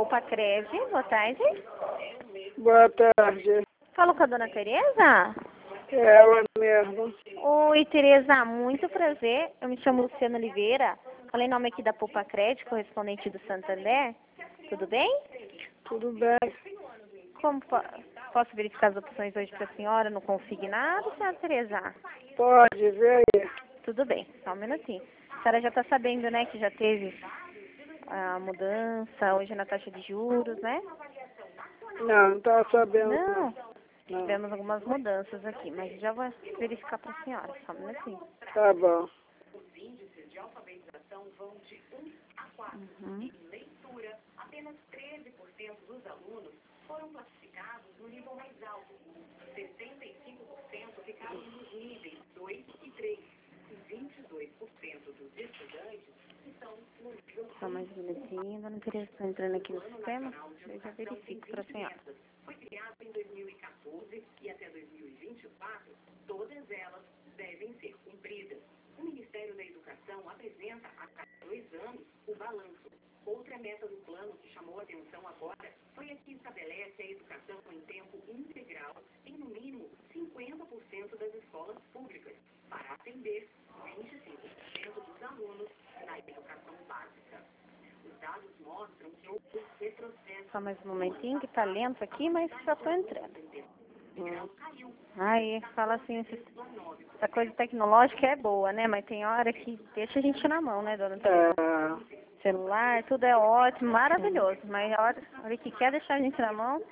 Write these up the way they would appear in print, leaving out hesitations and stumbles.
Poupa-Cred, boa tarde. Boa tarde. Falo com a dona Tereza? É ela mesmo. Oi, Tereza, muito prazer. Eu me chamo Luciana Oliveira. Falei nome aqui da Poupa-Cred, correspondente do Santander. Tudo bem? Tudo bem? Como posso verificar as opções hoje para a senhora no consignado, senhora Tereza? Pode, ver aí. Tudo bem, só um minutinho. A senhora já está sabendo, né, que já teve a mudança hoje na taxa de juros, né? Não estava sabendo. Não, Não. tivemos algumas mudanças aqui, mas já vou verificar para a senhora, só um minutinho. Tá bom. Uhum. Apenas 13% dos alunos foram classificados no nível mais alto. 75% ficaram nos níveis 2 e 3. E 22% dos estudantes estão no nível 3. Só mais um minutinho, dona Tereza, estou entrando aqui no sistema, eu já verifico para a senhora. Foi criado em 2014 e até 2024, todas elas devem ser cumpridas. O Ministério da Educação apresenta a cada 2 anos o balanço. Outra meta do plano que chamou a atenção agora foi a que estabelece a educação em tempo integral em no mínimo 50% das escolas públicas, para atender 25% dos alunos na educação básica. Os dados mostram que houve retrocesso. Só mais um momentinho, que está lento aqui, mas já estou entrando. Aí, fala assim, essa coisa tecnológica é boa, né? Mas tem hora que deixa a gente na mão, né, dona Tereza? Celular, tudo é ótimo, maravilhoso. Mas a hora que quer deixar a gente na mão,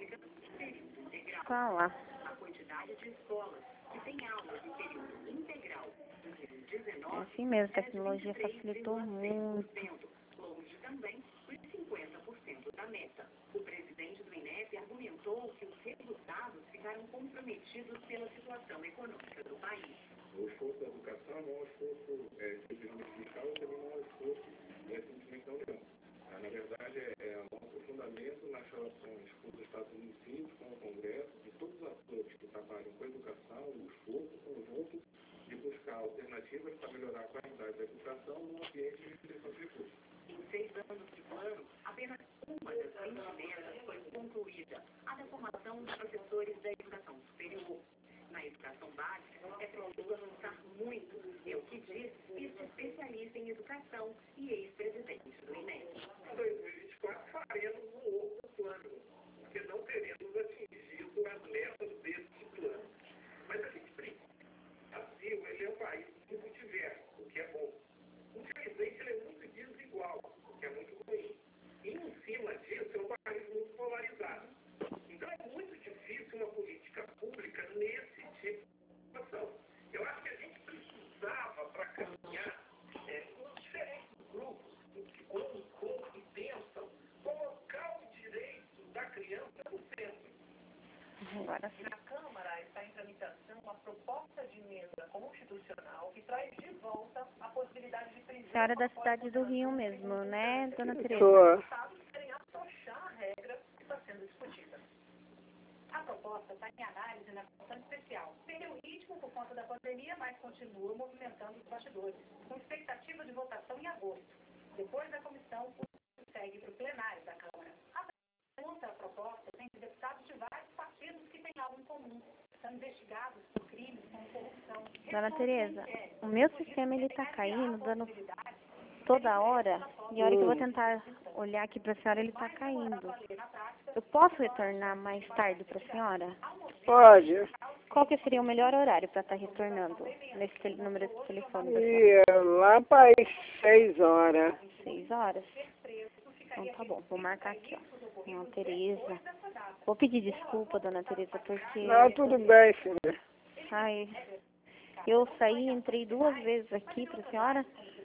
tá lá. A quantidade de escolas que têm aulas em período integral em 2019 É assim mesmo, a tecnologia facilitou muito. longe também dos 50% da meta. O presidente do INEP argumentou que os resultados ficaram comprometidos pela situação econômica do país. O esforço da educação não é um esforço simplesmente fiscal, também não é um esforço simplesmente da União. Na verdade, é um aprofundamento nas relações com os Estados Unidos, com o Congresso, de todos os atores que trabalham com a educação, o esforço conjunto de buscar alternativas para melhorar a qualidade da educação num ambiente de restrição de recursos. Em 6 anos de plano, apenas uma das 20 metas foi concluída, a da formação dos professores da educação superior. Na educação básica, é preciso avançar muito, é o que diz este especialista em educação e ex-presidente do INEP. Em 2024, faremos um outro plano, porque não teremos atingido as metas desse plano. Mas a gente precisa. O Brasil, ele é um país muito diverso, o que é bom. Infelizmente, ele é muito desigual, o que é muito ruim. E, em cima disso, é um país muito polarizado. Então, é muito difícil uma política pública nesse tipo de situação. Eu acho que a gente precisava, para caminhar, com diferentes grupos que colocam e pensam, colocar o direito da criança no centro. Agora sim. Na Câmara está em tramitação a proposta de emenda constitucional que traz de volta a possibilidade de prisão. Senhora da cidade do Rio mesmo, né, dona Tereza? Sou. Os estados querem afrouxar a regra que está sendo discutida. A proposta está em análise na comissão especial. Perdeu o ritmo por conta da pandemia, mas continua movimentando os bastidores, com expectativa de votação em agosto. Depois da comissão, o segue para o plenário da Câmara. A proposta tem deputados de vários partidos que têm algo em comum. São investigados por crimes como corrupção. Dona Tereza, o meu sistema ele tá caindo, dando toda hora, e a hora que eu vou tentar olhar aqui para a senhora, ele tá caindo. Eu posso retornar mais tarde para a senhora? Pode. Qual que seria o melhor horário para estar retornando nesse número de telefone da senhora? E lá para as 6 horas. 6 horas? Então tá bom, vou marcar aqui, ó. Dona Tereza. Vou pedir desculpa, dona Tereza, porque... Não, tudo bem, filha. Ai, eu saí, entrei 2 vezes aqui para a senhora,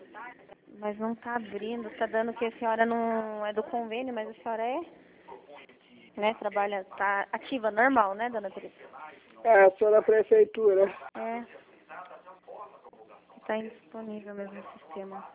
mas não tá abrindo, tá dando que a senhora não é do convênio, mas a senhora é, né, trabalha, tá ativa, normal, né, dona Tereza? Sou da prefeitura. É, tá indisponível mesmo o sistema.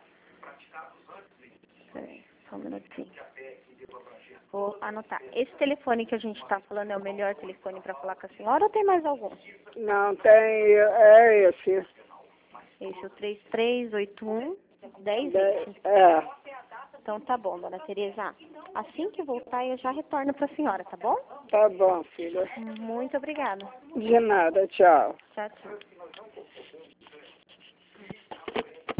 Peraí, só um minutinho. Vou anotar. Esse telefone que a gente tá falando é o melhor telefone para falar com a senhora ou tem mais algum? Não, tem, é esse. Esse é o 3381 1020. Então tá bom, dona Tereza. Assim que voltar, eu já retorno pra senhora, tá bom? Tá bom, filha. Muito obrigada. De nada, tchau. Tchau, tchau.